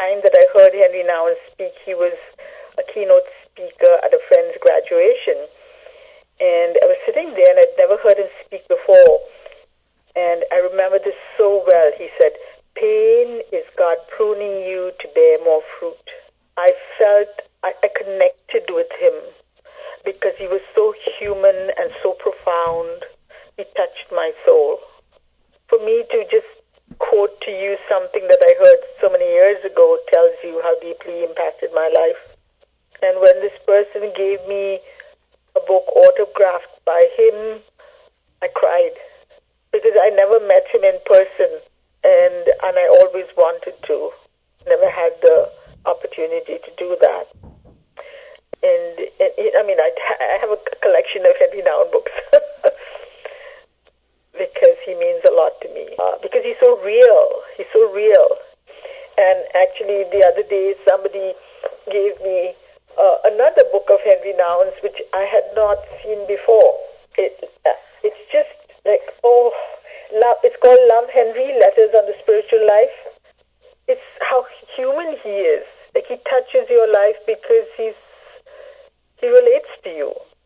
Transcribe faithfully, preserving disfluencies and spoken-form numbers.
time that I heard Henry Nouwen speak, he was a keynote speaker at a friend's graduation. And I was sitting there, and I'd never heard him speak before. And I remember this so well. He said, "Pain is God pruning you to bear more fruit." I felt, I, I connected with him because he was so human and so profound. He touched my soul. For me to just quote to you something that I heard so many years ago tells you how deeply he impacted my life. And when this person gave me a book autographed by him, I cried because I never met him in person, and and I always wanted to. Never had the opportunity to do that. And, and it, I mean, I, I have a collection of Henry Nouwen books because he means a lot to me. Uh, because he's so real. He's so real. And actually, the other day, somebody gave me uh, another book of Henry Nouwen's, which I had not seen before. It, uh, it's just like, oh, love. It's called Love Henry, Letters on the Spiritual Life. It's how human he is. Like, he touches your life because he's he relates to you.